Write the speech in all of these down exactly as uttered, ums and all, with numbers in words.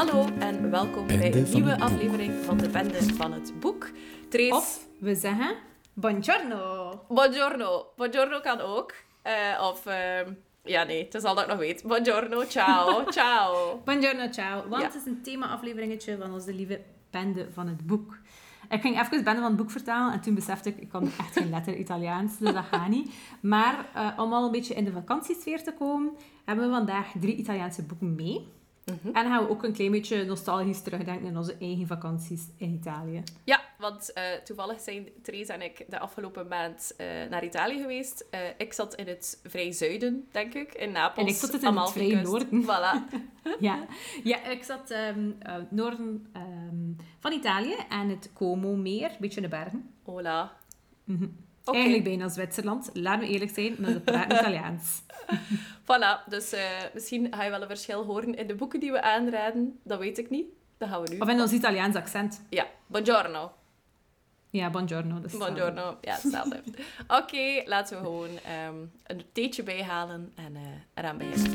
Hallo en welkom Bende bij een van nieuwe het boek. aflevering van de Bende van het Boek. Trace... Of we zeggen buongiorno. Buongiorno. Buongiorno kan ook. Uh, of... Uh... Ja, nee, het is al dat ik nog weet. Buongiorno, ciao, ciao. Buongiorno, ciao. Want Ja. het is een thema-afleveringetje van onze lieve Bende van het Boek. Ik ging even Bende van het Boek vertalen en toen besefte ik, ik kan echt geen letter Italiaans, dus dat gaat niet. Maar uh, om al een beetje in de vakantiesfeer te komen, hebben we vandaag drie Italiaanse boeken mee. Mm-hmm. En gaan we ook een klein beetje nostalgisch terugdenken aan onze eigen vakanties in Italië. Ja, want uh, toevallig zijn Therese en ik de afgelopen maand uh, naar Italië geweest. Uh, ik zat in het vrij zuiden, denk ik, in Napels. En ik zat het in het vrij noorden. Voilà. ja. ja, ik zat um, uh, noorden um, van Italië en het Como-meer, een beetje in de bergen. Hola. Mm-hmm. Okay. Eigenlijk bijna Zwitserland. Laten we eerlijk zijn, maar dat praat Italiaans. Voilà, dus uh, misschien ga je wel een verschil horen in de boeken die we aanraden. Dat weet ik niet. Dat gaan we nu. Of in ons Italiaans accent. Ja, buongiorno. Ja, buongiorno. Dat is buongiorno, uh... ja, hetzelfde. Oké, okay, laten we gewoon um, een theetje bijhalen en uh, eraan beginnen.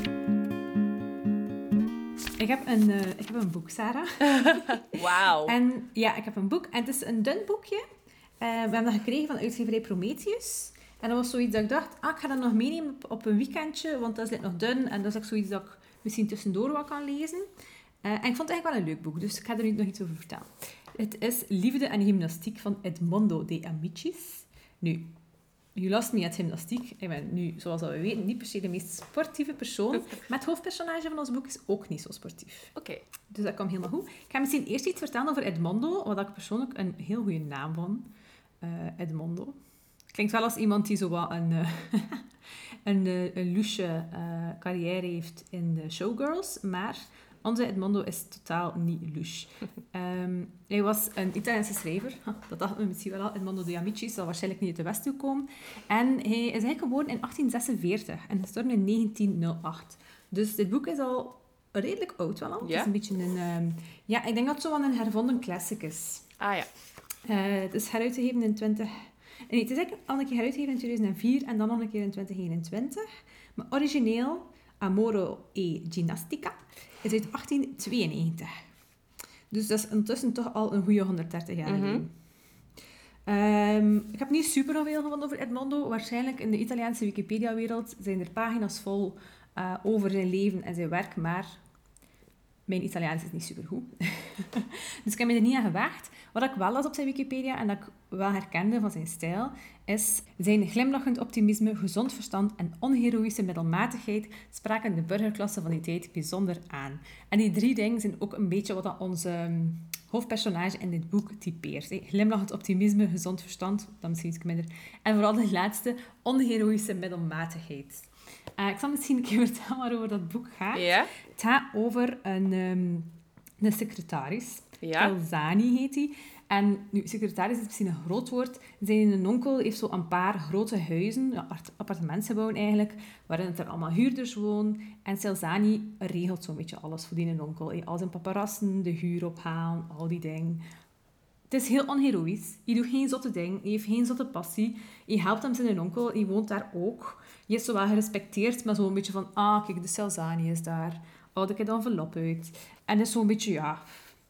Ik heb een, uh, ik heb een boek, Sarah. Wauw. En ja, ik heb een boek. En het is een dun boekje. Uh, we hebben dat gekregen van uitgeverij Prometheus. En dat was zoiets dat ik dacht, ah, ik ga dat nog meenemen op, op een weekendje, want dat is nog dun. En dat is ook zoiets dat ik misschien tussendoor wat kan lezen. Uh, en ik vond het eigenlijk wel een leuk boek, dus ik ga er nu nog iets over vertellen. Het is Liefde en Gymnastiek van Edmondo de Amicis. Nu, you lost me at gymnastiek. Ik ben nu, zoals we weten, niet per se de meest sportieve persoon. Maar het hoofdpersonage van ons boek is ook niet zo sportief. Oké. Okay. Dus dat komt helemaal goed. Ik ga misschien eerst iets vertellen over Edmondo, wat ik persoonlijk een heel goede naam vond. Uh, Edmondo. Klinkt wel als iemand die zo wat een, uh, een, uh, een loesje uh, carrière heeft in de Showgirls, maar onze Edmondo is totaal niet louche. Um, hij was een Italiaanse schrijver, dat dachten we misschien wel al, Edmondo de Amicis, zal waarschijnlijk niet uit de West toe komen. En hij is eigenlijk geboren in achttien zesenveertig en gestorven in negentien nul acht. Dus dit boek is al redelijk oud wel al. Ja? Het is een beetje een... Um, ja, ik denk dat het zo wel een hervonden classic is. Ah ja. Uh, het is heruitgegeven in twintig... Nee, het is eigenlijk al een keer heruitgegeven in tweeduizend vier en dan nog een keer in twintig eenentwintig. Maar origineel, Amore e Ginnastica, is uit achttien tweeënnegentig. Dus dat is intussen toch al een goede honderddertig jaar geleden. Mm-hmm. Um, ik heb niet super veel gevonden over Edmondo. Waarschijnlijk in de Italiaanse Wikipedia-wereld zijn er pagina's vol uh, over zijn leven en zijn werk, maar mijn Italiaans is niet supergoed. Dus ik heb me er niet aan gewaagd. Wat ik wel las op zijn Wikipedia en dat ik wel herkende van zijn stijl, is zijn glimlachend optimisme, gezond verstand en onheroïsche middelmatigheid spraken de burgerklasse van die tijd bijzonder aan. En die drie dingen zijn ook een beetje wat dat onze um, hoofdpersonage in dit boek typeert. He. Glimlachend optimisme, gezond verstand, dat misschien iets minder. En vooral de laatste, onheroïsche middelmatigheid. Uh, ik zal misschien een keer vertellen waarover dat boek gaat. Ja? Het gaat over een, um, een secretaris. Ja? Celzani heet hij. En nu, secretaris is misschien een groot woord. Zijn onkel heeft zo een paar grote huizen, ja, appartementsgebouwen eigenlijk, waarin er allemaal huurders wonen. En Celzani regelt zo'n beetje alles voor die onkel. Hey, al zijn paparassen, de huur ophalen, al die dingen. Het is heel onheroïs. Je doet geen zotte ding. Je heeft geen zotte passie. Je helpt hem zijn onkel. Je woont daar ook. Je is zo wel gerespecteerd, maar zo'n beetje van... Ah, kijk, de Celzani is daar. Oh, ik heb de envelop uit. En het is zo'n beetje, ja...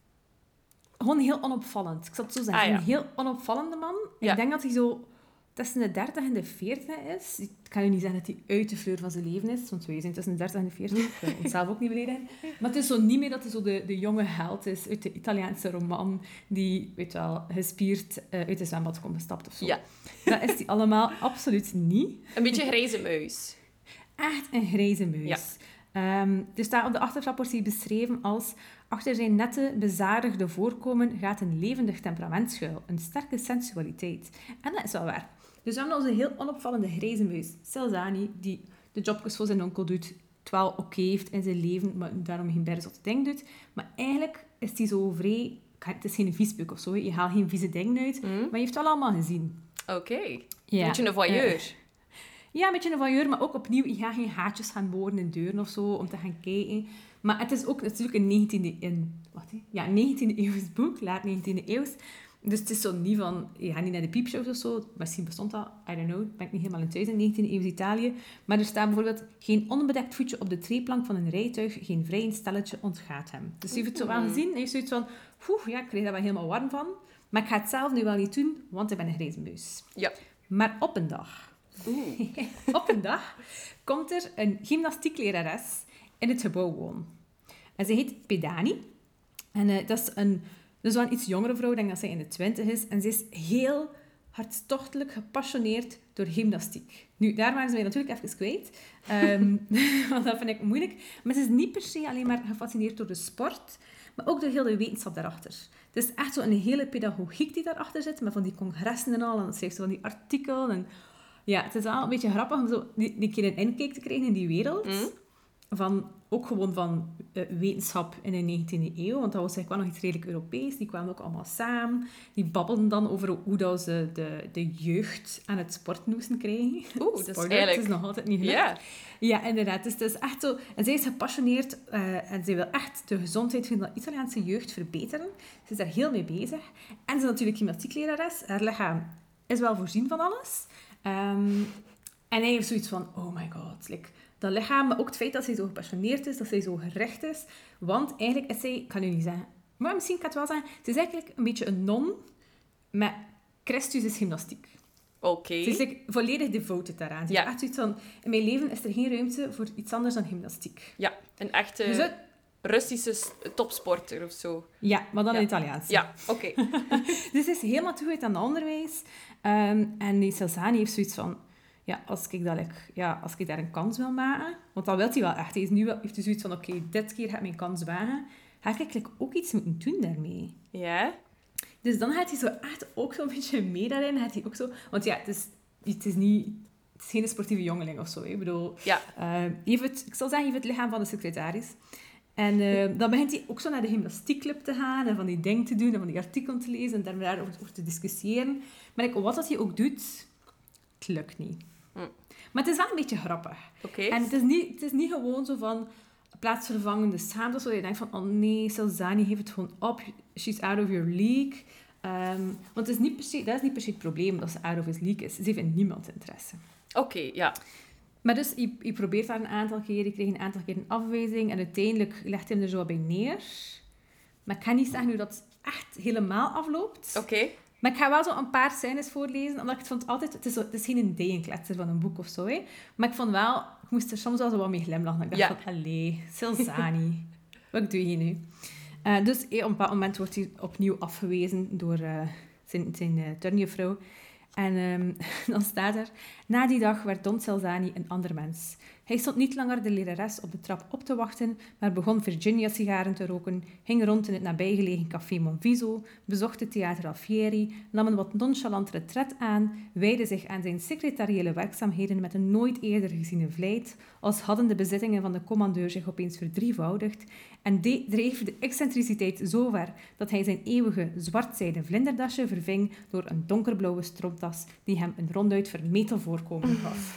Gewoon heel onopvallend. Ik zal het zo zeggen. Ah, ja. Een heel onopvallende man. Ja. Ik denk dat hij zo tussen de dertig en de veertig is. Ik kan je niet zeggen dat hij uit de fleur van zijn leven is. Want wij zijn tussen de dertig en de veertig. Ik wil onszelf ook niet beledigen. Maar het is zo niet meer dat hij zo de, de jonge held is uit de Italiaanse roman. Die, weet je wel, gespierd uh, uit de zwembad komt gestapt of zo. Ja. Dat is hij allemaal absoluut niet. Een beetje grijze muis. Echt een grijze muis. Ja. Um, er staat op de achterflap wordt hij beschreven als... Achter zijn nette, bezadigde voorkomen gaat een levendig temperament schuil. Een sterke sensualiteit. En dat is wel waar. Dus we hebben onze heel onopvallende grijze muis. Celzani, die de jobjes voor zijn onkel doet. Het wel oké okay heeft in zijn leven, maar daarom geen berzotte ding doet. Maar eigenlijk is hij zo vrij... Het is geen viespeuk of zo. Je haalt geen vieze dingen uit. Mm. Maar je heeft het wel allemaal gezien. Oké. Okay. Ja. Een beetje een voyeur. Uh, Ja, een beetje een voyeur, maar ook opnieuw, je gaat geen haatjes gaan boren in deuren of zo, om te gaan kijken. Maar het is ook natuurlijk een negentiende, in, wat, ja, negentiende eeuws boek, laat negentiende eeuws. Dus het is zo niet van, je gaat niet naar de piepshows of zo. Misschien bestond dat, I don't know. Ben ik niet helemaal in thuis in negentiende eeuws Italië. Maar er staat bijvoorbeeld, geen onbedekt voetje op de treeplank van een rijtuig, geen vrij stelletje ontgaat hem. Dus je heeft het zo wel gezien en je heeft zoiets van, oeh, ja, ik kreeg daar wel helemaal warm van. Maar ik ga het zelf nu wel niet doen, want ik ben een grijze muis. Ja. Maar op een dag, Oeh. op een dag, komt er een gymnastieklerares in het gebouw wonen. En ze heet Pedani. En uh, dat is een... Dus wel een iets jongere vrouw, ik denk dat zij in de twintig is. En ze is heel hartstochtelijk gepassioneerd door gymnastiek. Nu, daar waren ze mij natuurlijk even kwijt. Um, want dat vind ik moeilijk. Maar ze is niet per se alleen maar gefascineerd door de sport, maar ook door heel de wetenschap daarachter. Het is echt zo een hele pedagogiek die daarachter zit, met van die congressen en al. En ze heeft zo van die artikelen. En ja, het is wel een beetje grappig om zo die, die keer een inkijk te krijgen in die wereld. Mm. Van, ook gewoon van uh, wetenschap in de negentiende eeuw, want dat was eigenlijk wel nog iets redelijk Europees. Die kwamen ook allemaal samen. Die babbelden dan over hoe dat ze de, de jeugd aan het sport moesten krijgen. Oeh, dat is eigenlijk... Het is nog altijd niet gelukt. Yeah. Ja, inderdaad. Dus het is echt zo... En zij is gepassioneerd uh, en zij wil echt de gezondheid van de Italiaanse jeugd verbeteren. Ze is daar heel mee bezig. En ze is natuurlijk gymnastieklerares. Haar lichaam is wel voorzien van alles. Um, en hij heeft zoiets van, oh my god, like, dat lichaam, maar ook het feit dat zij zo gepassioneerd is, dat zij zo gericht is. Want eigenlijk is zij, ik kan nu niet zeggen, maar misschien kan ik het wel zeggen, ze is eigenlijk een beetje een non met Christus is gymnastiek. Oké. Okay. Ze is like, volledig devoted daaraan. Ze ja. echt zoiets van, in mijn leven is er geen ruimte voor iets anders dan gymnastiek. Ja, een echte dus het... Russische topsporter of zo. Ja, maar dan ja. in het Italiaans. Ja, oké. Okay. Dus ze is helemaal toegewijd aan het onderwijs. Um, en die Celzani heeft zoiets van... Ja, als ik, dat, like, ja, als ik daar een kans wil maken... Want dat wil hij wel echt. Hij is nu wel, heeft hij zoiets van... Oké, okay, dit keer ga ik mijn kans wagen. Ga ik like, ook iets moeten doen daarmee. Ja. Dus dan gaat hij zo echt ook zo'n beetje mee daarin. Gaat hij ook zo... Want ja, het is, het is niet... Het is geen sportieve jongeling of zo. Hè. Ik bedoel... Ja. Uh, heeft het, ik zal zeggen, heeft het lichaam van de secretaris. En uh, dan begint hij ook zo naar de gymnastiekclub te gaan. En van die dingen te doen. En van die artikelen te lezen. En daarover over te discussiëren. Maar like, wat dat hij ook doet... Het lukt niet. Mm. Maar het is wel een beetje grappig. Okay. En het is, niet, het is niet gewoon zo van plaatsvervangende schaamte. Zo dat je denkt van, oh nee, Celzani heeft het gewoon op. She's out of your league. Um, want het is niet per se, dat is niet per se het probleem dat ze out of his league is. Ze heeft in niemand interesse. Oké, okay, ja. Maar dus, je, je probeert daar een aantal keer. Je kreeg een aantal keer een afwijzing. En uiteindelijk legt hij hem er zo bij neer. Maar ik kan niet zeggen hoe dat echt helemaal afloopt. Oké. Okay. Maar ik ga wel zo een paar scènes voorlezen, omdat ik het vond altijd... Het is, zo, het is geen ideeënkletser van een boek of zo, hè. Maar ik vond wel... Ik moest er soms wel zo wat mee glimlachen. Ik dacht ja. van, allee, Celzani. Wat doe je nu? Uh, dus eh, op een bepaald moment wordt hij opnieuw afgewezen door uh, zijn, zijn uh, turnjuffrouw. En um, dan staat er... Na die dag werd Don Celzani een ander mens. Hij stond niet langer de lerares op de trap op te wachten, maar begon Virginia-sigaren te roken, ging rond in het nabijgelegen café Monviso, bezocht het Theater Alfieri, nam een wat nonchalant retret aan, wijdde zich aan zijn secretariële werkzaamheden met een nooit eerder geziene vlijt, als hadden de bezittingen van de commandeur zich opeens verdrievoudigd, en de- dreef de excentriciteit zo ver dat hij zijn eeuwige zwartzijden vlinderdasje verving door een donkerblauwe stropdas die hem een ronduit vermetel voorkomen gaf.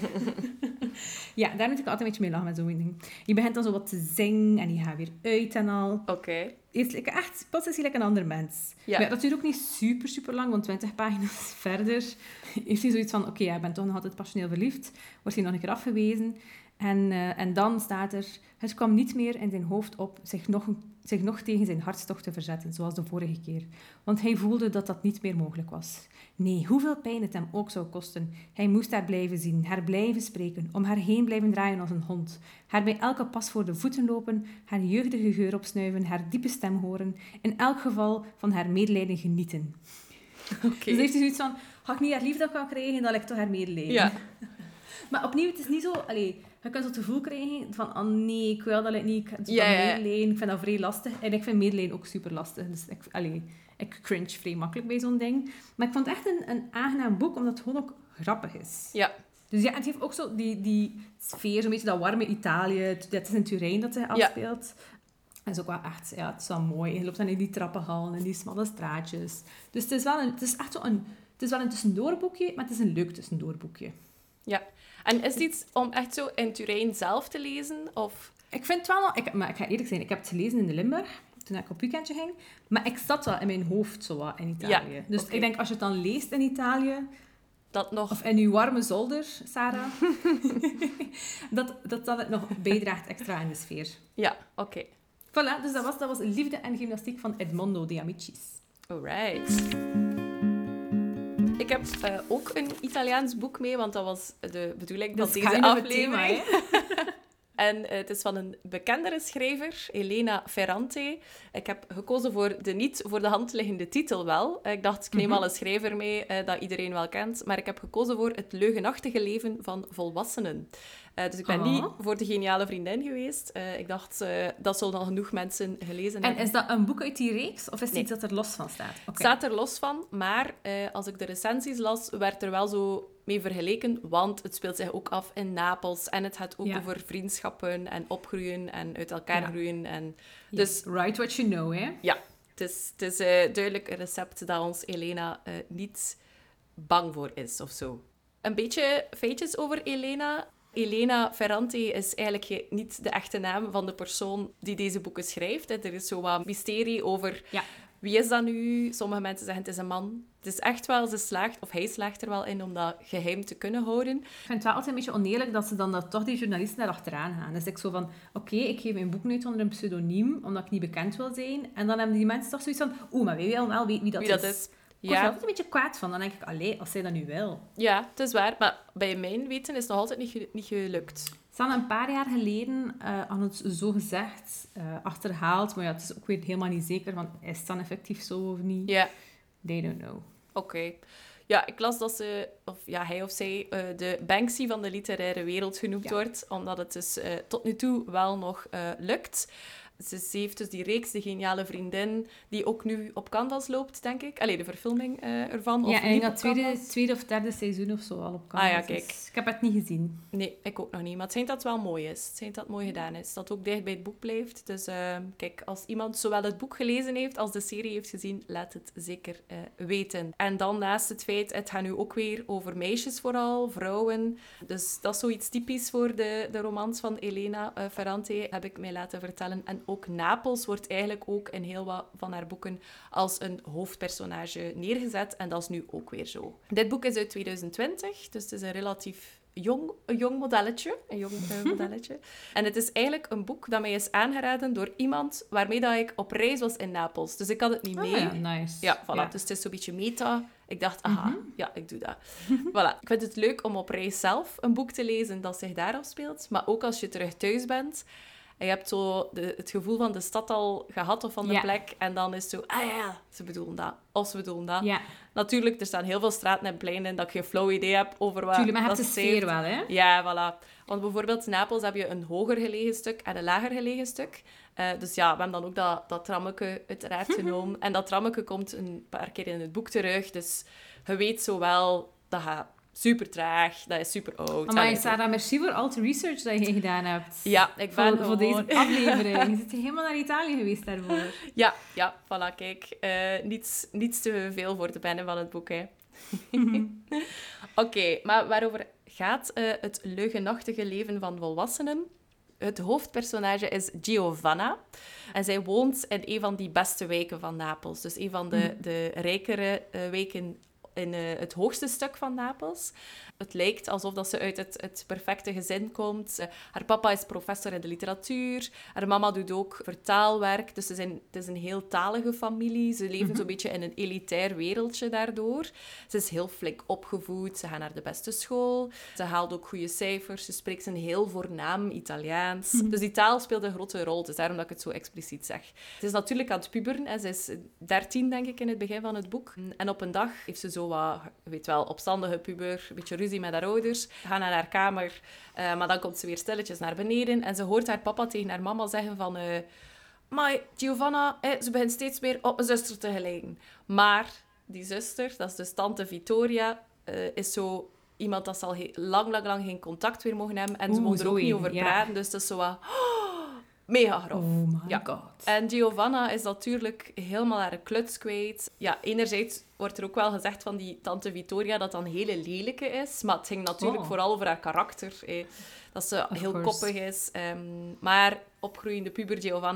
Ja, daar moet ik altijd een beetje mee lachen met zo'n ding. Je begint dan zo wat te zingen en die gaat weer uit en al. Oké. Okay. Is like, echt, plots is hij like een ander mens. Ja. Maar dat duurt ook niet super, super lang, want twintig pagina's verder heeft hij zoiets van, oké, okay, ja, ik ben toch nog altijd passioneel verliefd. Wordt hij nog een keer afgewezen. En, uh, en dan staat er, het kwam niet meer in zijn hoofd op zich nog, zich nog tegen zijn hartstocht te verzetten, zoals de vorige keer. Want hij voelde dat dat niet meer mogelijk was. Nee, hoeveel pijn het hem ook zou kosten. Hij moest haar blijven zien, haar blijven spreken, om haar heen blijven draaien als een hond. Haar bij elke pas voor de voeten lopen, haar jeugdige geur opsnuiven, haar diepe stem horen. In elk geval van haar medelijden genieten. Okay. Dus heeft hij zoiets van, ga ik niet haar liefde kan krijgen, dan lijkt toch haar medelijden. Ja. Maar opnieuw, het is niet zo... Allee, je kunt zo het gevoel krijgen van, oh nee, ik wil dat niet, ik heb ja, ja. medelijden. Ik vind dat vrij lastig. En ik vind medelijden ook super lastig. Dus ik, allee, ik cringe vrij makkelijk bij zo'n ding. Maar ik vond het echt een, een aangenaam boek, omdat het gewoon ook grappig is. Ja. Dus ja, het heeft ook zo die, die sfeer, zo'n beetje dat warme Italië. Dat is in Turijn dat hij afspeelt. Ja. Dat is ook wel echt, ja, het is wel mooi. Je loopt dan in die trappenhallen en die smalle straatjes. Dus het is wel een, het is echt zo een, het is wel een tussendoorboekje, maar het is een leuk tussendoorboekje. Ja. En is het iets om echt zo in Turijn zelf te lezen? Of? Ik vind het wel... Ik, maar ik ga eerlijk zijn, ik heb het gelezen in de Limburg. toen ik op weekendje ging. Maar ik zat wel in mijn hoofd zo wat in Italië. Ja, dus okay. ik denk, als je het dan leest in Italië... Dat nog... Of in uw warme zolder, Sarah. dat, dat dat het nog bijdraagt extra in de sfeer. Ja, oké. Okay. Voilà, dus dat was, dat was Liefde en Gymnastiek van Edmondo de Amicis. Alright. Ik heb uh, ook een Italiaans boek mee, want dat was de bedoeling dat, dat deze aflevering... En uh, het is van een bekendere schrijver, Elena Ferrante. Ik heb gekozen voor de niet voor de hand liggende titel wel. Uh, ik dacht, ik neem mm-hmm. al een schrijver mee uh, dat iedereen wel kent. Maar ik heb gekozen voor Het leugenachtige leven van volwassenen. Uh, dus ik ben oh. niet voor De geniale vriendin geweest. Uh, ik dacht, uh, dat zullen al genoeg mensen gelezen en hebben. En is dat een boek uit die reeks? Of is het nee. iets dat er los van staat? Het okay. staat er los van, maar uh, als ik de recensies las, werd er wel zo mee vergeleken, want het speelt zich ook af in Napels en het gaat ook ja. over vriendschappen en opgroeien en uit elkaar ja. groeien. En ja. dus, Write what you know, hè? Ja, het is, het is uh, duidelijk een recept dat ons Elena uh, niet bang voor is of zo. Een beetje feitjes over Elena. Elena Ferrante is eigenlijk niet de echte naam van de persoon die deze boeken schrijft. Er is zo wat mysterie over... Ja. Wie is dat nu? Sommige mensen zeggen het is een man. Het is echt wel, ze slaagt, of hij slaagt er wel in om dat geheim te kunnen houden. Ik vind het wel altijd een beetje oneerlijk dat ze dan dat toch die journalisten daar achteraan gaan. Dus ik zo van, oké, okay, ik geef mijn boek uit onder een pseudoniem, omdat ik niet bekend wil zijn. En dan hebben die mensen toch zoiets van, oeh, maar wij willen wel weten wie dat wie is. Dat is. Ik word er altijd een beetje kwaad van. Dan denk ik, allee, als zij dat nu wil. Ja, het is waar. Maar bij mijn weten is het nog altijd niet, ge- niet gelukt. Ze hadden een paar jaar geleden uh, aan het zo gezegd uh, achterhaald. Maar ja, het is ook weer helemaal niet zeker. Want is het dan effectief zo of niet? Ja. They don't know. Oké. Okay. Ja, ik las dat ze, of ja, hij of zij uh, de Banksy van de literaire wereld genoemd ja. wordt. Omdat het dus uh, tot nu toe wel nog uh, lukt. Ze heeft dus die reeks, De geniale vriendin, die ook nu op Canvas loopt, denk ik. Allee, de verfilming uh, ervan. Ja, of en ik dat tweede, tweede of derde seizoen of zo al op Canvas. Ah ja, kijk. Dus ik heb het niet gezien. Nee, ik ook nog niet. Maar het schijnt dat het wel mooi is. Het schijnt dat het mooi gedaan is. Dat het ook dicht bij het boek blijft. Dus uh, kijk, als iemand zowel het boek gelezen heeft als de serie heeft gezien, laat het zeker uh, weten. En dan naast het feit, het gaat nu ook weer over meisjes vooral, vrouwen. Dus dat is zoiets typisch voor de, de romans van Elena uh, Ferrante, heb ik mij laten vertellen. En ook Napels wordt eigenlijk ook in heel wat van haar boeken als een hoofdpersonage neergezet. En dat is nu ook weer zo. Dit boek is uit twintig twintig, dus het is een relatief jong, een jong modelletje. Een jong uh, modelletje. En het is eigenlijk een boek dat mij is aangeraden door iemand waarmee dat ik op reis was in Napels. Dus ik had het niet mee. Oh, ja, nice. Ja, voilà. Ja. Dus het is zo'n beetje meta. Ik dacht, aha, Mm-hmm. ja, ik doe dat. Voilà. Ik vind het leuk om op reis zelf een boek te lezen dat zich daar afspeelt. Maar ook als je terug thuis bent... En je hebt zo de, het gevoel van de stad al gehad of van de ja. plek. En dan is het zo, ah ja, ze bedoelen dat. Of ze bedoelen dat. Ja. Natuurlijk, er staan heel veel straten en pleinen dat ik geen flauw idee heb over wat Tuurlijk, maar je dat hebt de zegt. sfeer wel, hè? Ja, voilà. Want bijvoorbeeld in Napels heb je een hoger gelegen stuk en een lager gelegen stuk. Uh, dus ja, we hebben dan ook dat, dat trammetje uiteraard genomen. En dat trammetje komt een paar keer in het boek terug. Dus je weet zo wel, dat gaat super traag, dat is super oud. Maar Sarah, merci voor al de research dat je gedaan hebt. Ja, ik ben voor, voor deze aflevering. Je zit helemaal naar Italië geweest daarvoor. Ja, ja, voilà, kijk. Uh, niets, niets te veel voor de pennen van het boek, hè. Oké, okay, maar waarover gaat uh, het leugenachtige leven van volwassenen? Het hoofdpersonage is Giovanna. En zij woont in een van die beste wijken van Napels. Dus een van de, mm. de rijkere uh, wijken in uh, het hoogste stuk van Napels. Het lijkt alsof dat ze uit het, het perfecte gezin komt. Uh, haar papa is professor in de literatuur. Haar mama doet ook vertaalwerk. Dus ze zijn, het is een heel talige familie. Ze leven mm-hmm. zo'n beetje in een elitair wereldje daardoor. Ze is heel flink opgevoed. Ze gaat naar de beste school. Ze haalt ook goede cijfers. Ze spreekt een heel voornaam Italiaans. Mm-hmm. Dus die taal speelt een grote rol. Dus daarom dat ik het zo expliciet zeg. Ze is natuurlijk aan het puberen. En ze is dertien, denk ik, in het begin van het boek. En op een dag heeft ze zo wat, je weet wel, opstandige puber, een beetje ruzie met haar ouders. Ze gaan naar haar kamer, uh, maar dan komt ze weer stilletjes naar beneden en ze hoort haar papa tegen haar mama zeggen van... Uh, maar Giovanna, eh, ze begint steeds meer op mijn zuster te gelijken. Maar die zuster, dat is dus tante Vittoria, uh, is zo iemand dat ze al he- lang, lang, lang geen contact meer mogen hebben en ze mogen er ook niet over praten. Ja. Dus dat is zo wat... Mega grof. Oh my ja. god. En Giovanna is natuurlijk helemaal haar kluts kwijt. Ja, enerzijds wordt er ook wel gezegd van die tante Vittoria dat dat een hele lelijke is. Maar het ging natuurlijk oh. vooral over haar karakter. Eh. Dat ze of heel course. koppig is. Um, maar opgroeiende puber Giovanna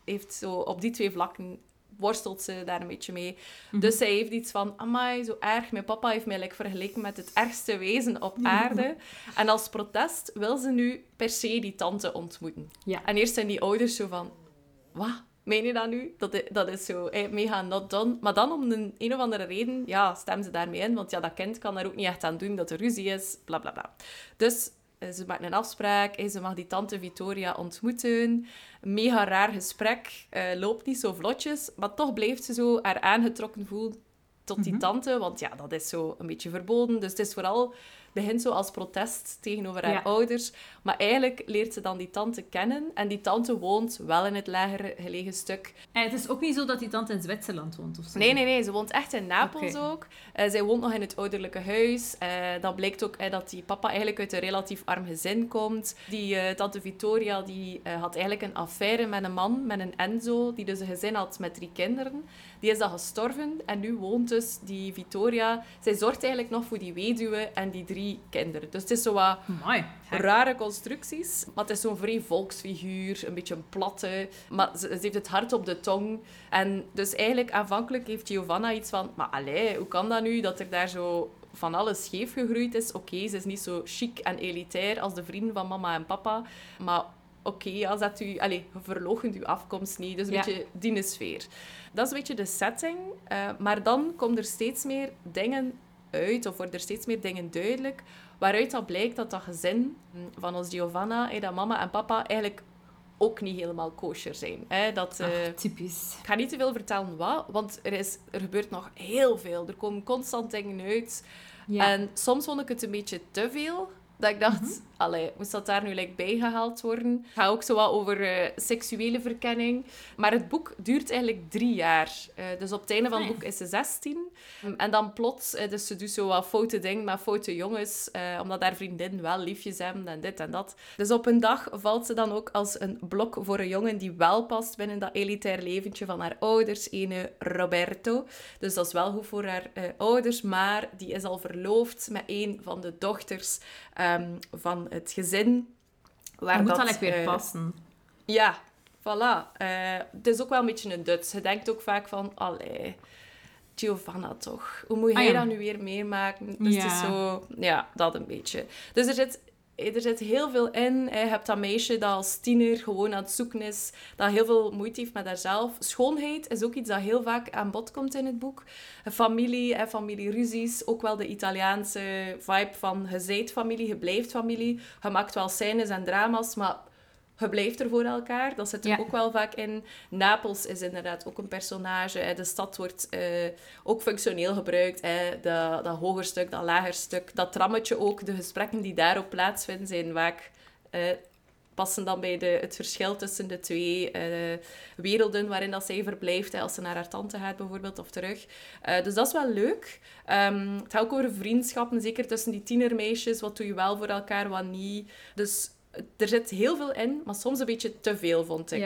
heeft zo op die twee vlakken worstelt ze daar een beetje mee. Mhm. Dus zij heeft iets van, amai, zo erg. Mijn papa heeft mij like, vergeleken met het ergste wezen op aarde. En als protest wil ze nu per se die tante ontmoeten. Ja. En eerst zijn die ouders zo van, wat? Meen je dat nu? Dat is, dat is zo eh, mega not done. Maar dan om een, een of andere reden, ja, stemmen ze daarmee in. Want ja, dat kind kan daar ook niet echt aan doen dat er ruzie is. Bla, bla, bla. Dus eh, ze maken een afspraak. Eh, ze mag die tante Vittoria ontmoeten. Een mega raar gesprek. Eh, loopt niet zo vlotjes. Maar toch blijft ze zo haar aangetrokken voelen tot die Mhm. tante. Want ja, dat is zo een beetje verboden. Dus het is vooral... begint zo als protest tegenover haar Ja. ouders. Maar eigenlijk leert ze dan die tante kennen. En die tante woont wel in het lager gelegen stuk. En het is ook niet zo dat die tante in Zwitserland woont of zo. Nee, nee, nee. Ze woont echt in Napels Oké. ook. Eh, zij woont nog in het ouderlijke huis. Eh, dan blijkt ook eh, dat die papa eigenlijk uit een relatief arm gezin komt. Die eh, tante Vittoria die, eh, had eigenlijk een affaire met een man, met een Enzo, die dus een gezin had met drie kinderen. Die is dan gestorven en nu woont dus die Vittoria... Zij zorgt eigenlijk nog voor die weduwe en die drie kinderen. Dus het is zo wat... Amai. rare constructies. Maar het is zo'n vrij volksfiguur, een beetje een platte. Maar ze, ze heeft het hart op de tong. En dus eigenlijk aanvankelijk heeft Giovanna iets van... Maar allee, hoe kan dat nu dat er daar zo van alles scheef gegroeid is? Oké, okay, ze is niet zo chic en elitair als de vrienden van mama en papa. Maar oké, okay, als dat u... Allee, je verloochent uw afkomst niet. Dus een Ja. beetje die sfeer. Dat is een beetje de setting. Uh, maar dan komen er steeds meer dingen uit, of worden er steeds meer dingen duidelijk, waaruit dat blijkt dat dat gezin van ons Giovanna, hey, dat mama en papa, eigenlijk ook niet helemaal kosher zijn. Hè? Dat, uh, Ach, typisch. Ik ga niet te veel vertellen wat, want er, is, er gebeurt nog heel veel. Er komen constant dingen uit. Ja. En soms vond ik het een beetje te veel. Dat ik dacht, Mm-hmm. allee, moest dat daar nu like, bijgehaald worden? Het gaat ook zo wat over uh, seksuele verkenning. Maar het boek duurt eigenlijk drie jaar. Uh, dus op het einde van het boek is ze zestien. Um, en dan plots, uh, dus ze doet zo wat foute dingen met foute jongens. Uh, omdat haar vriendinnen wel liefjes hebben en dit en dat. Dus op een dag valt ze dan ook als een blok voor een jongen die wel past binnen dat elitair leventje van haar ouders. Ene Roberto. Dus dat is wel goed voor haar uh, ouders. Maar die is al verloofd met een van de dochters... Um, van het gezin. Waar moet dat, dat weer uh, passen. Ja, voilà. Uh, het is ook wel een beetje een Duits. Je denkt ook vaak van, allee, Giovanna toch. Hoe moet jij ah, ja. dat nu weer meemaken? Dus ja. het is zo... Ja, dat een beetje. Dus er zit... Er zit heel veel in. Je hebt dat meisje dat als tiener gewoon aan het zoeken is, dat heel veel moeite heeft met haarzelf. Schoonheid is ook iets dat heel vaak aan bod komt in het boek. Familie, familieruzies, ook wel de Italiaanse vibe van je zijt familie, je blijft familie. Je maakt wel scènes en drama's, maar je blijft er voor elkaar. Dat zit er ja. ook wel vaak in. Napels is inderdaad ook een personage. De stad wordt uh, ook functioneel gebruikt. Hè. De, dat hoger stuk, dat lager stuk. Dat trammetje ook. De gesprekken die daarop plaatsvinden zijn vaak... Uh, passen dan bij de, het verschil tussen de twee uh, werelden waarin dat zij verblijft. Hè, als ze naar haar tante gaat bijvoorbeeld, of terug. Uh, dus dat is wel leuk. Um, het gaat ook over vriendschappen, zeker tussen die tienermeisjes. Wat doe je wel voor elkaar, wat niet. Dus... Er zit heel veel in, maar soms een beetje te veel, vond ik. Ja,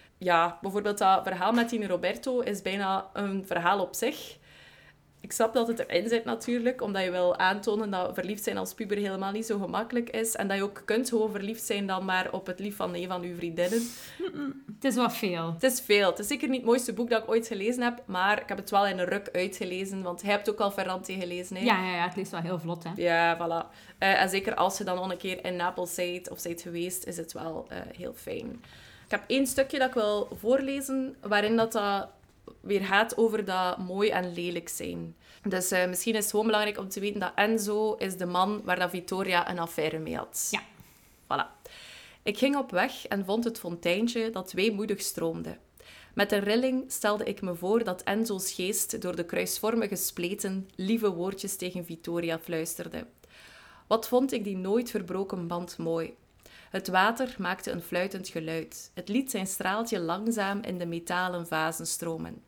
ja bijvoorbeeld dat verhaal met Tine Roberto is bijna een verhaal op zich. Ik snap dat het erin zit natuurlijk, omdat je wil aantonen dat verliefd zijn als puber helemaal niet zo gemakkelijk is. En dat je ook kunt gewoon verliefd zijn dan maar op het lief van een van je vriendinnen. Het is wat veel. Het is veel. Het is zeker niet het mooiste boek dat ik ooit gelezen heb, maar ik heb het wel in een ruk uitgelezen, want jij hebt ook al Ferrante gelezen, hè? Ja, ja, ja, het leest wel heel vlot, hè? Ja, voilà. Uh, en zeker als je dan nog een keer in Napels bent of bent geweest, is het wel uh, heel fijn. Ik heb één stukje dat ik wil voorlezen, waarin dat, dat weer gaat over dat mooi en lelijk zijn. Dus uh, misschien is het gewoon belangrijk om te weten dat Enzo is de man waar dat Vittoria een affaire mee had. Ja. Voilà. Ik ging op weg en vond het fonteintje dat weemoedig stroomde. Met een rilling stelde ik me voor dat Enzo's geest door de kruisvormige spleten lieve woordjes tegen Vittoria fluisterde. Wat vond ik die nooit verbroken band mooi. Het water maakte een fluitend geluid. Het liet zijn straaltje langzaam in de metalen vazen stromen.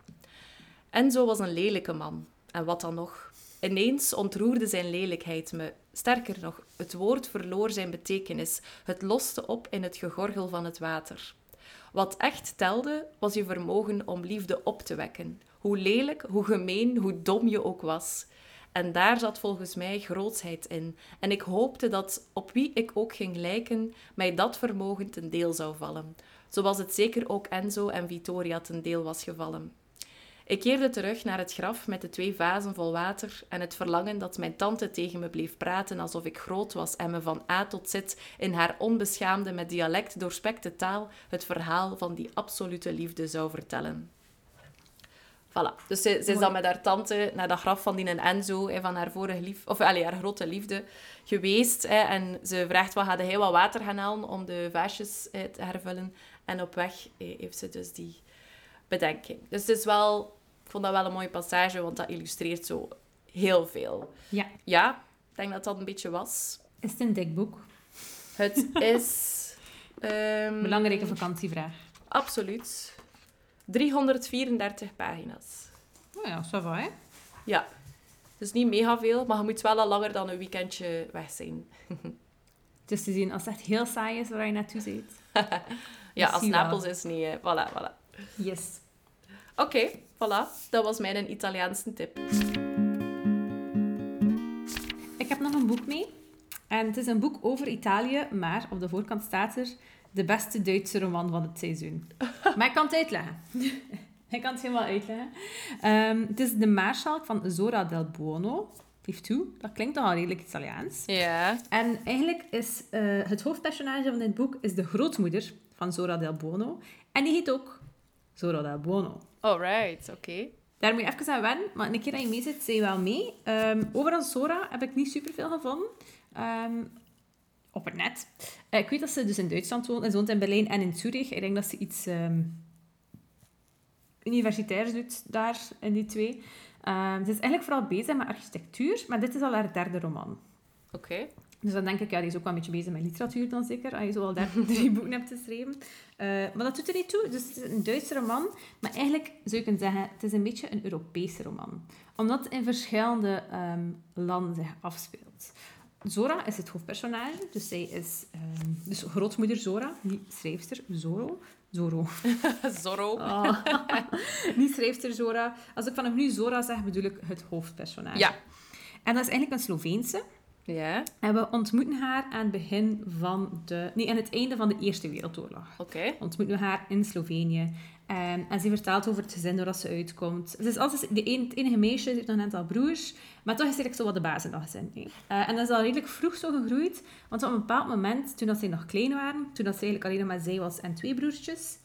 Enzo was een lelijke man. En wat dan nog? Ineens ontroerde zijn lelijkheid me. Sterker nog, het woord verloor zijn betekenis. Het loste op in het gegorgel van het water. Wat echt telde, was je vermogen om liefde op te wekken. Hoe lelijk, hoe gemeen, hoe dom je ook was. En daar zat volgens mij grootsheid in. En ik hoopte dat op wie ik ook ging lijken, mij dat vermogen ten deel zou vallen. Zoals het zeker ook Enzo en Vittoria ten deel was gevallen. Ik keerde terug naar het graf met de twee vazen vol water en het verlangen dat mijn tante tegen me bleef praten alsof ik groot was en me van A tot Z in haar onbeschaamde, met dialect doorspekte taal het verhaal van die absolute liefde zou vertellen. Voilà. Dus ze, ze is dan met haar tante naar dat graf van die Enzo, hè, van haar vorige lief, of allez, haar grote liefde, geweest. Hè, en ze vraagt, wat, ga hij wat water gaan halen om de vaasjes hè, te hervullen? En op weg hè, heeft ze dus die bedenking. Dus het is wel, ik vond dat wel een mooie passage, want dat illustreert zo heel veel. Ja. Ja, ik denk dat dat een beetje was. Is het een dik boek? Het is... Um, Belangrijke vakantievraag. Absoluut. driehonderdvierendertig pagina's. Oh ja, ça va, hè? Ja. Dus niet mega veel, maar je moet wel al langer dan een weekendje weg zijn. Het is te zien als het echt heel saai is waar je naartoe zit. Ja, als zie Napels wel. is niet... hè. Voilà, voilà. Yes. Oké, okay, voilà. Dat was mijn Italiaanse tip. Ik heb nog een boek mee. En het is een boek over Italië, maar op de voorkant staat er de beste Duitse roman van het seizoen. Maar ik kan het uitleggen. ik kan het helemaal uitleggen. Um, het is De Maarschalk van Zora del Buono. Lief toe, dat klinkt toch al redelijk Italiaans. Ja. En eigenlijk is uh, het hoofdpersonage van dit boek is de grootmoeder van Zora del Buono. En die heet ook Zora del Buono. Alright, oké. Okay. Daar moet je even aan wennen, maar een keer dat je mee zit, zei je wel mee. Um, over Zora heb ik niet superveel gevonden. Um, op het net. Uh, ik weet dat ze dus in Duitsland woont. En ze woont in Berlijn en in Zurich. Ik denk dat ze iets um, universitairs doet daar, in die twee. Um, ze is eigenlijk vooral bezig met architectuur, maar dit is al haar derde roman. Oké. Okay. Dus dan denk ik, ja, die is ook wel een beetje bezig met literatuur dan zeker, als je zo al daar drie boeken hebt geschreven. Uh, maar dat doet er niet toe. Dus het is een Duitse roman, maar eigenlijk zou je kunnen zeggen, het is een beetje een Europese roman. Omdat het in verschillende um, landen zich afspeelt. Zora is het hoofdpersonage, dus zij is um, dus grootmoeder Zora, niet schrijfster, Zoro. Zoro. Zorro. Oh. Niet schrijfster Zora. Als ik vanaf nu Zora zeg, bedoel ik het hoofdpersonage. Ja. En dat is eigenlijk een Sloveense. Ja. En we ontmoeten haar aan het begin van de... Nee, aan het einde van de Eerste Wereldoorlog. Oké. Okay. Ontmoeten we haar in Slovenië. Um, en ze vertelt over het gezin waar ze uitkomt. Ze is altijd de een, het enige meisje, ze heeft nog een aantal broers. Maar toch is ze zo wat de baas in dat gezin. Nee. Uh, en dat is al redelijk vroeg zo gegroeid. Want op een bepaald moment, toen dat zij nog klein waren, toen dat ze eigenlijk alleen maar zij was en twee broertjes...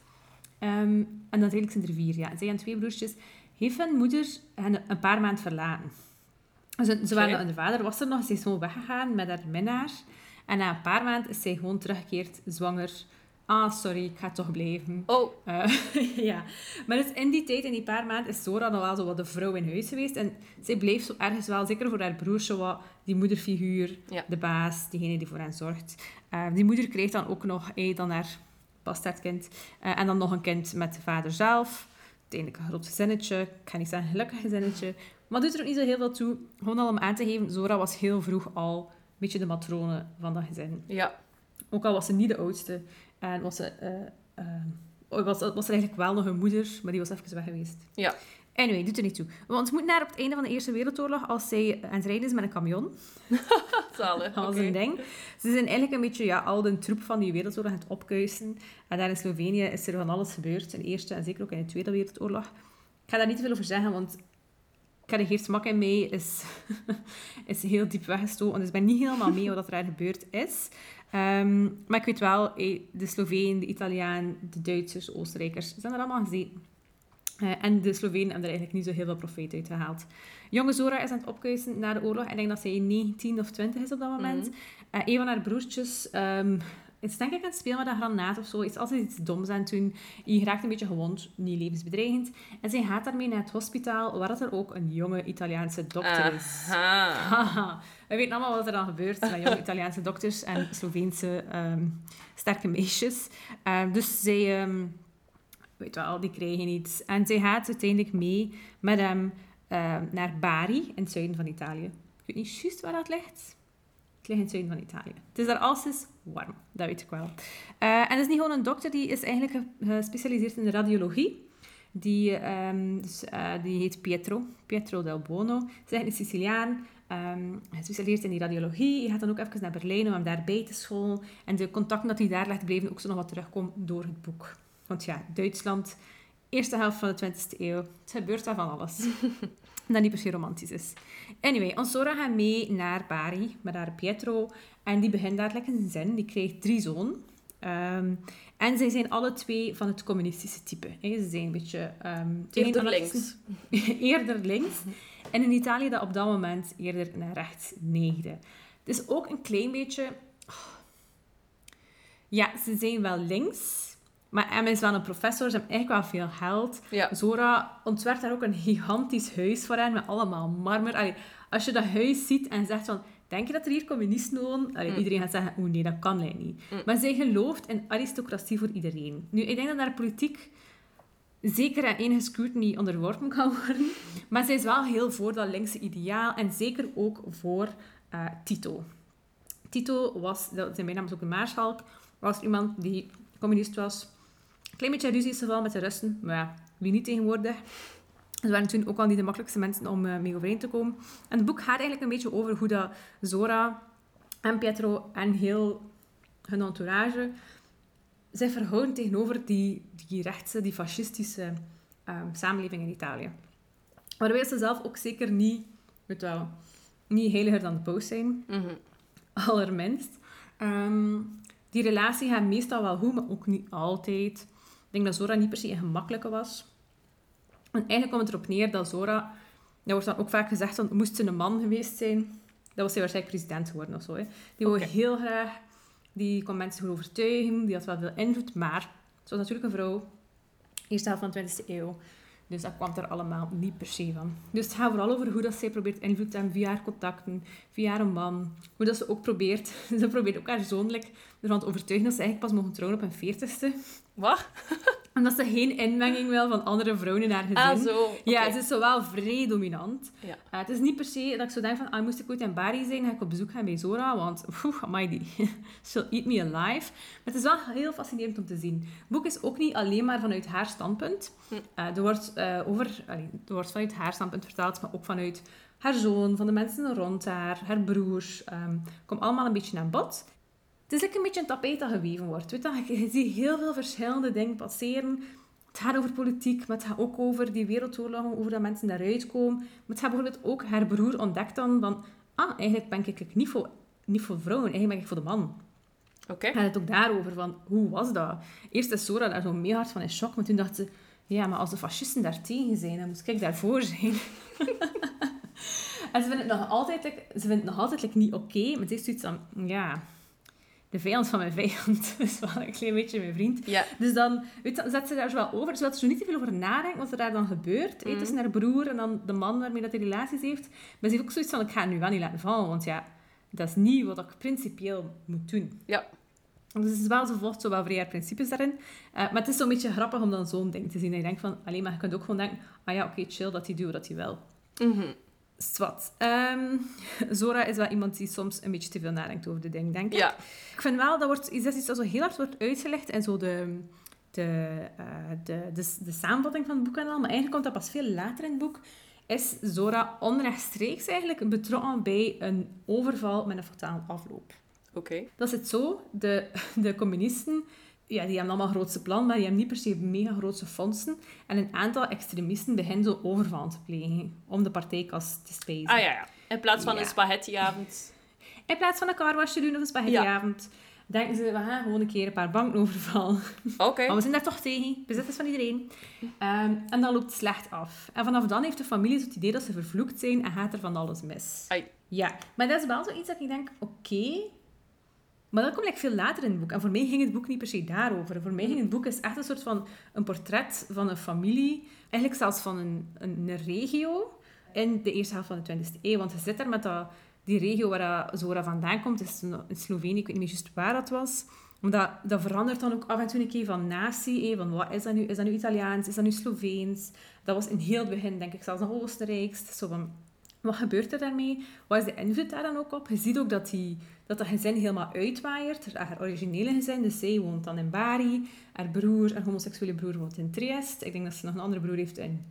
Um, en dan eigenlijk zijn er vier, ja. Zij en twee broertjes. Heeft hun moeder hen een paar maanden verlaten. Ze, ze okay. waren, de vader was er nog, ze is gewoon weggegaan met haar minnaar. En na een paar maanden is zij gewoon teruggekeerd, zwanger. Ah, sorry, ik ga toch blijven. Oh. Uh, ja. Maar dus in die tijd, in die paar maanden, is Zora nog wel zo wat de vrouw in huis geweest. En zij bleef zo ergens wel, zeker voor haar broertje, wat die moederfiguur, ja. de baas, diegene die voor hen zorgt. Uh, die moeder kreeg dan ook nog, hey, dan haar bastaardkind. Uh, en dan nog een kind met de vader zelf. Uiteindelijk een groot gezinnetje. Ik ga niet zeggen gelukkig gezinnetje. Maar doet er ook niet zo heel veel toe. Gewoon al om aan te geven, Zora was heel vroeg al een beetje de matrone van dat gezin. Ja. Ook al was ze niet de oudste. En was ze... Uh, uh, was, was er eigenlijk wel nog een moeder, maar die was even weg geweest. Ja. Anyway, doet er niet toe. We ontmoeten haar op het einde van de Eerste Wereldoorlog als zij aan het rijden is met een camion. Zalig, als okay. een ding. Ze zijn eigenlijk een beetje ja, al de troep van die wereldoorlog aan het opkuisen. En daar in Slovenië is er van alles gebeurd. In de Eerste en zeker ook in de Tweede Wereldoorlog. Ik ga daar niet te veel over zeggen, want ik heb er geen smak in mee. Is, is heel diep weggestoken. Dus ik ben niet helemaal mee wat er daar gebeurd is. Um, maar ik weet wel, de Slovenen, de Italianen, de Duitsers, de Oostenrijkers, zijn er allemaal gezeten. Uh, en de Slovenen hebben er eigenlijk niet zo heel veel profijt uit gehaald. Jonge Zora is aan het opkuisen na de oorlog. Ik denk dat zij negentien of twintig is op dat moment. Mm-hmm. Uh, een van haar broertjes um, is denk ik aan het spelen met een granaat of zo. Is altijd iets doms aan het doen. Je raakt een beetje gewond, niet levensbedreigend. En zij gaat daarmee naar het hospitaal, waar dat er ook een jonge Italiaanse dokter is. Haha. We weten allemaal wat er dan gebeurt met jonge Italiaanse dokters en Sloveense um, sterke meisjes. Uh, dus zij... Um, weet wel, die krijgen iets. En zij gaat uiteindelijk mee met hem uh, naar Bari, in het zuiden van Italië. Ik weet niet juist waar dat ligt. Het ligt in het zuiden van Italië. Het is daar alles warm, dat weet ik wel. Uh, en dat is niet gewoon een dokter, die is eigenlijk gespecialiseerd in de radiologie. Die, um, dus, uh, die heet Pietro. Pietro del Bono. Ze is een Siciliaan. Um, hij specialiseert in die radiologie. Hij gaat dan ook even naar Berlijn om hem daarbij te scholen. En de contacten dat hij daar legt, bleven ook zo nog wat terugkomen door het boek. Want ja, Duitsland, eerste helft van de twintigste eeuw. Het gebeurt daar van alles. Dat niet per se romantisch is. Anyway, ons Zora gaat mee naar Bari, met haar Pietro. En die begint daar lekker een zin. Die krijgt drie zonen. Um, en zij zijn alle twee van het communistische type. Hè. Ze zijn een beetje... Um, eerder links. eerder links. En in Italië dat op dat moment eerder naar rechts neigde. Het is ook een klein beetje... Oh. Ja, ze zijn wel links... Maar Emma is wel een professor, ze hebben eigenlijk wel veel geld. Ja. Zora ontwerpt daar ook een gigantisch huis voor hen, met allemaal marmer. Allee, als je dat huis ziet en zegt van, denk je dat er hier communisten wonen? Allee, mm. Iedereen gaat zeggen, oh nee, dat kan hij niet. Mm. Maar zij gelooft in aristocratie voor iedereen. Nu, ik denk dat haar politiek zeker aan enige scrutiny onderworpen kan worden. Maar zij is wel heel voor dat linkse ideaal en zeker ook voor uh, Tito. Tito was, dat zijn bijnaam is ook een maarschalk, was iemand die communist was. Een klein beetje ruzie is er wel met de Russen, maar ja, wie niet tegenwoordig. Ze waren toen ook al niet de makkelijkste mensen om uh, mee overeen te komen. En het boek gaat eigenlijk een beetje over hoe dat Zora en Pietro en heel hun entourage zich verhouden tegenover die, die rechtse, die fascistische um, samenleving in Italië. Waarbij ze zelf ook zeker niet, weet wel, niet heiliger dan de paus zijn. Mm-hmm. Allerminst. Um, Die relatie gaat meestal wel goed, maar ook niet altijd. Ik denk dat Zora niet per se een gemakkelijke was. En eigenlijk komt het erop neer dat Zora... Dat wordt dan ook vaak gezegd, dan moest ze een man geweest zijn. Dat was zij waarschijnlijk president geworden of zo. Hè. Die okay. wou heel graag... Die kon mensen goed overtuigen. Die had wel veel invloed. Maar ze was natuurlijk een vrouw. Eerste helft van de twintigste eeuw. Dus dat kwam er allemaal niet per se van. Dus het gaat vooral over hoe dat zij probeert invloed te hebben via haar contacten, via haar man. Hoe dat ze ook probeert... Ze probeert ook haar zoon ervan te overtuigen dat ze eigenlijk pas mogen trouwen op hun veertigste. Wat? Omdat ze geen inmenging wil van andere vrouwen in haar gezin. Ah, zo. Okay. Ja, ze is zo wel vrij dominant. Ja. Uh, het is niet per se dat ik zo denk van, ah, moest ik ooit in Bari zijn, ga ik op bezoek gaan bij Zora, want, oeh, amai, die she'll eat me alive. Maar het is wel heel fascinerend om te zien. Het boek is ook niet alleen maar vanuit haar standpunt. Hm. Uh, er, wordt, uh, over, allee, er wordt vanuit haar standpunt verteld, maar ook vanuit haar zoon, van de mensen rond haar, haar broers. Um, komt allemaal een beetje aan bod. Het is like een beetje een tapijt dat geweven wordt. Weet je? Je ziet heel veel verschillende dingen passeren. Het gaat over politiek, maar het gaat ook over die wereldoorlogen, over dat mensen daaruit komen. Maar het gaat bijvoorbeeld ook, haar broer ontdekt dan van, ah, eigenlijk ben ik niet voor, niet voor vrouwen, eigenlijk ben ik voor de man. Oké. Okay. Gaat het ook daarover van, hoe was dat? Eerst is Zora daar zo mee hard van in shock, maar toen dacht ze, ja, maar als de fascisten daar tegen zijn, dan moest ik daarvoor zijn. En ze vindt het nog altijd, ze vindt het nog altijd like, niet oké, okay, maar het is zoiets van, ja... De vijand van mijn vijand is wel een klein beetje mijn vriend. Ja. Dus dan, weet je, zet ze daar zo wel over. Ze wil er zo niet te veel over nadenken wat er daar dan gebeurt. Mm. Tussen haar broer en dan de man waarmee dat hij relaties heeft. Maar ze heeft ook zoiets van, ik ga het nu wel niet laten vallen. Want ja, dat is niet wat ik principieel moet doen. Ja. Dus het is wel, ze volgt zo wel vrij haar principes daarin. Uh, maar het is zo'n beetje grappig om dan zo'n ding te zien. En je denkt van, alleen maar je kunt ook gewoon denken, ah ja, oké, okay, chill, dat hij doet wat hij wil. Mm-hmm. Zwat. Um, Zora is wel iemand die soms een beetje te veel nadenkt over de dingen, denk ik. Ja. Ik vind wel, dat, wordt, dat is iets dat zo heel hard wordt uitgelegd en zo de, de, uh, de, de, de samenvatting van het boek en al, maar eigenlijk komt dat pas veel later in het boek, is Zora onrechtstreeks eigenlijk betrokken bij een overval met een fatale afloop. Oké. Okay. Dat is het zo. De, de communisten... Ja, die hebben allemaal grootse plannen, maar die hebben niet per se mega grootse fondsen. En een aantal extremisten beginnen zo overvallen te plegen om de partijkas te spijzen. Ah ja, ja. In plaats van ja. een spaghettiavond. In plaats van een carwasje doen of een spaghettiavond, ja. denken ze, we gaan gewoon een keer een paar banken overvallen. Oké. Okay. Maar we zijn daar toch tegen. Bezit is van iedereen. Um, en dan loopt het slecht af. En vanaf dan heeft de familie het idee dat ze vervloekt zijn en gaat er van alles mis. Ai. Ja. Maar dat is wel zoiets dat ik denk, oké... Okay, maar dat komt like, veel later in het boek. En voor mij ging het boek niet per se daarover. Voor mij ging het boek is echt een soort van een portret van een familie. Eigenlijk zelfs van een, een, een regio in de eerste helft van de twintigste eeuw. Want je zit daar met dat, die regio waar Zora vandaan komt. Dat is in Slovenië, ik weet niet meer juist waar dat was. Maar dat, dat verandert dan ook af en toe een keer van natie. Van wat is dat nu? Is dat nu Italiaans? Is dat nu Sloveens? Dat was in heel het begin, denk ik, zelfs nog Oostenrijks. Zo van... Wat gebeurt er daarmee? Wat is de invloed daar dan ook op? Je ziet ook dat die, dat, dat gezin helemaal uitwaaiert. Haar originele gezin, dus zij woont dan in Bari. Haar broer, haar homoseksuele broer, woont in Triest. Ik denk dat ze nog een andere broer heeft in,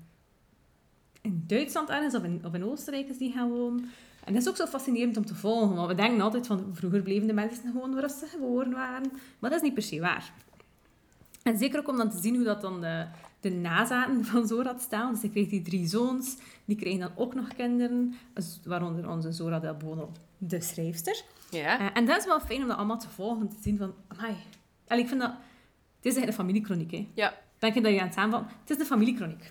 in Duitsland ergens, of in, of in Oostenrijk is die gaan wonen. En dat is ook zo fascinerend om te volgen, want we denken altijd van vroeger bleven de mensen gewoon waar ze geboren waren. Maar dat is niet per se waar. En zeker ook om dan te zien hoe dat dan de, de nazaten van Zohrad staan. Dus ik kreeg die drie zoons, die kregen dan ook nog kinderen, waaronder onze Zohrad El Bono, de schrijfster. Ja. Uh, en dat is wel fijn om dat allemaal te volgen, om te zien van, amai. Allee, ik vind dat, het is eigenlijk een familiekroniek, hè. Ja. Denk je dat je aan het samenvatten? Het is de familiekroniek.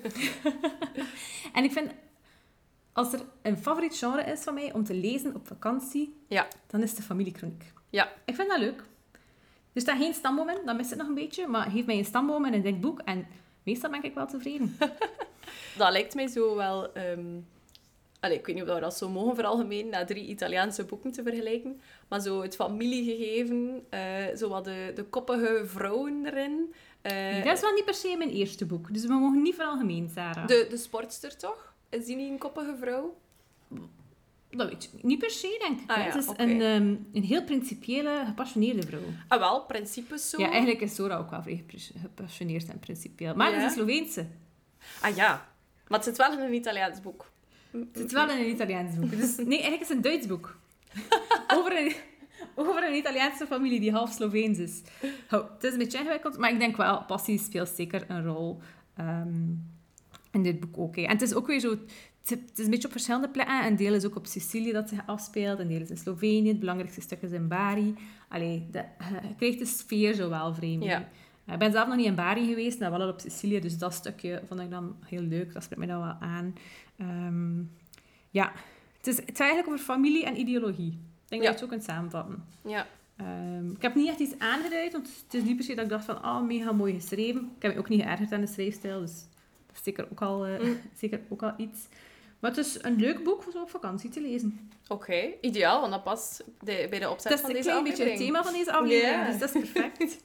En ik vind, als er een favoriet genre is van mij om te lezen op vakantie, Ja. dan is het de familiekroniek. Ja. Ik vind dat leuk. Er staat geen stamboom in, dat mist het nog een beetje, maar geef mij een stamboom en een dik boek en meestal ben ik wel tevreden. Dat lijkt mij zo wel... Um... Allee, ik weet niet of we dat zo mogen veralgemenen, na drie Italiaanse boeken te vergelijken. Maar zo het familiegegeven, uh, zo wat de, de koppige vrouwen erin. Uh, dat is wel niet per se mijn eerste boek, dus we mogen niet veralgemeen, Sarah. De, de sportster, toch? Is die niet een koppige vrouw? Dat weet je niet per se, denk ik. Ah, ja, het is okay. een, um, een heel principiële, gepassioneerde vrouw. Ah, wel, principes zo. Ja, eigenlijk is Zora ook wel vrij gepassioneerd en principieel. Maar ja. Het is een Sloveense. Ah ja, maar het zit wel in een Italiaans boek. Het zit wel in een Italiaans boek. Dus, nee, eigenlijk is het een Duits boek. over, een, over een Italiaanse familie die half Sloveens is. Oh, het is een beetje ingewikkeld, maar ik denk wel, passie speelt zeker een rol um, in dit boek ook. Hè. En het is ook weer zo... Het is een beetje op verschillende plekken. Een deel is ook op Sicilië dat zich afspeelt. Een deel is in Slovenië. Het belangrijkste stuk is in Bari. Allee, de, je krijgt de sfeer zo wel vreemd. Ja. Ik ben zelf nog niet in Bari geweest, maar wel al op Sicilië. Dus dat stukje vond ik dan heel leuk. Dat spreekt mij dan wel aan. Um, ja, het is, het is eigenlijk over familie en ideologie. Ik denk ja. dat je het zo kunt samenvatten. Ja. Um, ik heb niet echt iets aangeduid, want het is niet per se dat ik dacht van, oh, mega mooi geschreven. Ik heb me ook niet geërgerd aan de schrijfstijl, dus dat is zeker ook al, uh, mm. zeker ook al iets. Maar het is een leuk boek voor zo op vakantie te lezen. Oké, okay, ideaal, want dat past de, bij de opzet van deze aflevering. Dat is een klein beetje het thema van deze aflevering, yeah. Dus dat is perfect.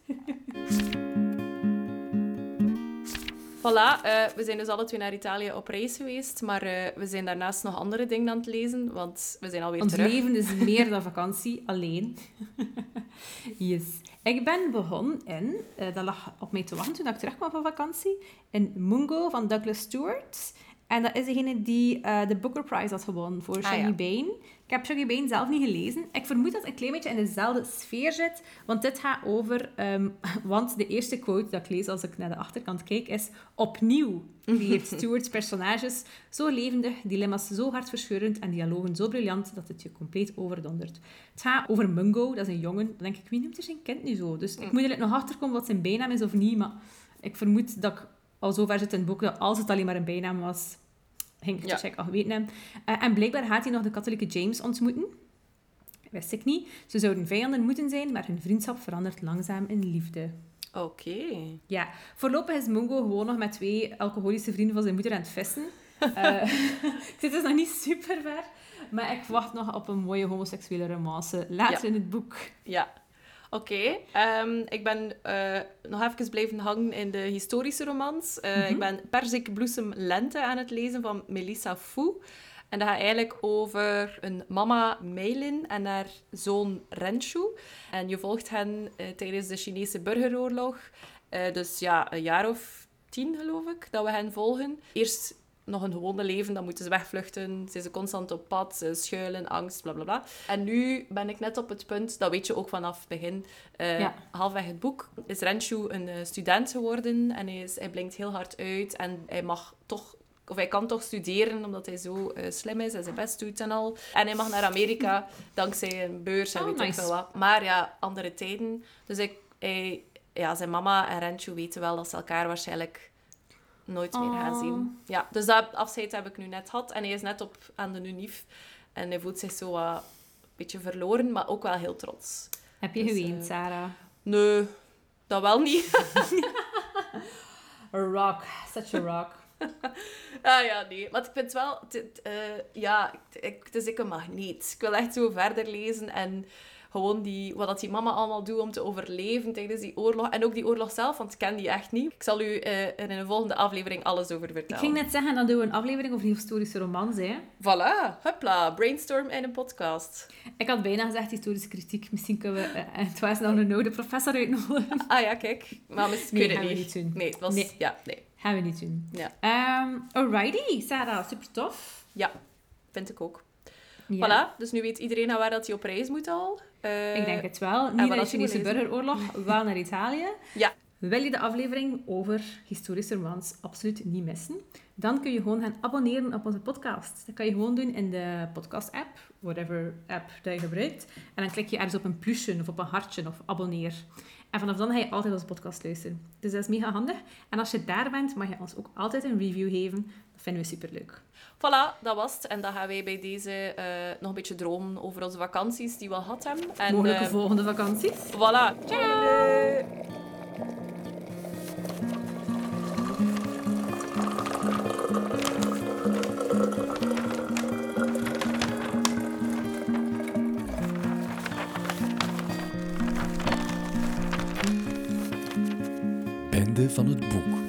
Voilà, uh, we zijn dus alle twee naar Italië op reis geweest, maar uh, we zijn daarnaast nog andere dingen aan het lezen, want we zijn alweer Ons terug. Ons leven is meer dan vakantie, alleen. Yes. Ik ben begonnen in, uh, dat lag op mij te wachten toen ik terugkwam van vakantie, in Mungo van Douglas Stewart. En dat is degene die uh, de Booker Prize had gewonnen voor Shaggy ah, ja. Bane. Ik heb Shaggy Bane zelf niet gelezen. Ik vermoed dat het een klein beetje in dezelfde sfeer zit. Want dit gaat over... Um, want de eerste quote dat ik lees als ik naar de achterkant kijk is... Opnieuw creëert Stewart's personages zo levendig, dilemma's zo hartverscheurend en dialogen zo briljant dat het je compleet overdondert. Het gaat over Mungo, dat is een jongen. Dan denk ik, wie noemt er zijn kind nu zo? Dus ik moet er nog achterkomen wat zijn bijnaam is of niet. Maar ik vermoed dat ik al zover zit in het boek dat als het alleen maar een bijnaam was... ging ik het ja. al geweten hebben. Uh, en blijkbaar gaat hij nog de katholieke James ontmoeten. Wist ik niet. Ze zouden vijanden moeten zijn, maar hun vriendschap verandert langzaam in liefde. Oké. Okay. Ja. Voorlopig is Mungo gewoon nog met twee alcoholische vrienden van zijn moeder aan het vissen. Uh, ik zit dus nog niet super ver. Maar ik wacht nog op een mooie homoseksuele romance. Later ja. in het boek. Ja. Oké, okay. um, ik ben uh, nog even blijven hangen in de historische romans. Uh, mm-hmm. Ik ben Perzikbloesem Lente aan het lezen van Melissa Fu. En dat gaat eigenlijk over een mama, Meilin, en haar zoon Renshu. En je volgt hen uh, tijdens de Chinese burgeroorlog. Uh, dus ja, een jaar of tien, geloof ik, dat we hen volgen. Eerst nog een gewone leven, dan moeten ze wegvluchten. Ze zijn constant op pad, ze schuilen, angst, bla bla bla. En nu ben ik net op het punt, dat weet je ook vanaf het begin, uh, ja. halfweg het boek, is Renshu een uh, student geworden en hij, is, hij blinkt heel hard uit en hij mag toch, of hij kan toch studeren omdat hij zo uh, slim is en zijn best doet en al. En hij mag naar Amerika dankzij een beurs en oh, weet nice. ik veel wat. Maar ja, andere tijden. Dus ik, hij, ja, zijn mama en Renshu weten wel dat ze elkaar waarschijnlijk nooit meer gaan zien. Ja, dus dat afscheid heb ik nu net gehad. En hij is net op aan de Unief. En hij voelt zich zo wat een beetje verloren, maar ook wel heel trots. Heb je dus, geweend, uh, Sarah? Nee, dat wel niet. A rock. Such a rock. ah ja, nee. Maar ik vind wel... T, t, uh, ja, het is ik een magneet. Ik wil echt zo verder lezen. En Gewoon die, wat dat die mama allemaal doet om te overleven tijdens die oorlog. En ook die oorlog zelf, want ik ken die echt niet. Ik zal u uh, in een volgende aflevering alles over vertellen. Ik ging net zeggen, dan doen we een aflevering over historische romans, hè. Voilà, hupla, brainstorm in een podcast. Ik had bijna gezegd historische kritiek. Misschien kunnen we uh, het was nog een oude professor uitnodigen. Ah ja, kijk. Maar misschien nee, kunnen we niet. niet doen. Nee, het was... Nee. Ja, nee. Gaan we niet doen. Ja. Um, alrighty, Sarah, super tof. Ja, vind ik ook. Ja. Voilà, dus nu weet iedereen naar waar dat hij op reis moet al. Uh, ik denk het wel. Niet wat naar de had je Chinese gelezen? burgeroorlog, wel naar Italië. Ja. Wil je de aflevering over historische romans absoluut niet missen? Dan kun je gewoon gaan abonneren op onze podcast. Dat kan je gewoon doen in de podcast-app, whatever app dat je gebruikt. En dan klik je ergens op een plusje of op een hartje of abonneer. En vanaf dan ga je altijd onze podcast luisteren. Dus dat is mega handig. En als je daar bent, mag je ons ook altijd een review geven. Dat vinden we superleuk. Voilà, dat was het. En dan gaan wij bij deze uh, nog een beetje dromen over onze vakanties die we al gehad hebben. En, Mogelijke uh, volgende vakanties. Voilà. Ciao! Einde van het boek.